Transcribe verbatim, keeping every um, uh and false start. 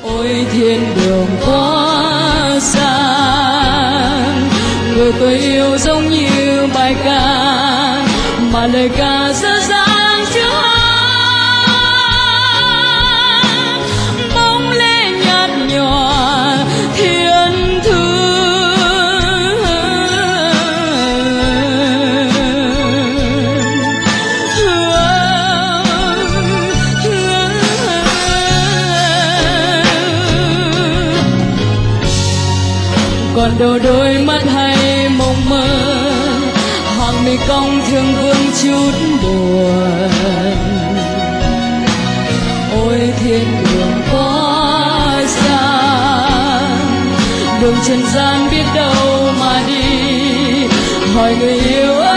ôi thiên đường quá xa, người tôi yêu giống như bài ca mà lời ca dở dang chưa hát, bóng lê nhạt nhòa thiên thương. Còn đâu đôi mắt hay mộng mơ, hàng mi cong thương vương chút buồn. Ôi thiên đường quá xa, đường trần gian biết đâu mà đi, hỏi người yêu